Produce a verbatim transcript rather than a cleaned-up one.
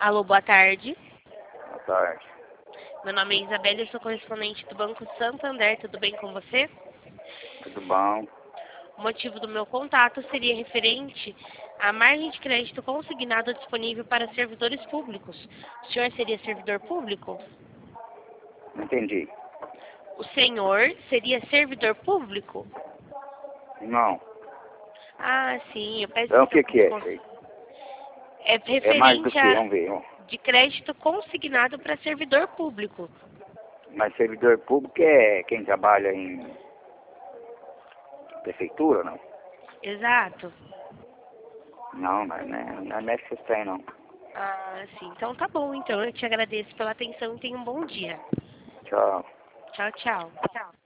Alô, boa tarde. Boa tarde. Meu nome é Isabela e eu sou correspondente do Banco Santander. Tudo bem com você? Tudo bom? O motivo do meu contato seria referente à margem de crédito consignado disponível para servidores públicos. O senhor seria servidor público? Não entendi. O senhor seria servidor público? Não. Ah, sim. Eu peço Então o que desculpa. que é isso aí? É É mais do referente que? a Vamos ver. de crédito consignado para servidor público. Mas servidor público é quem trabalha em prefeitura, não? Exato. Não, mas não é, não é nesse trem, não. Ah, sim. Então tá bom. Então eu te agradeço pela atenção e tenha um bom dia. Tchau. Tchau, tchau. Tchau.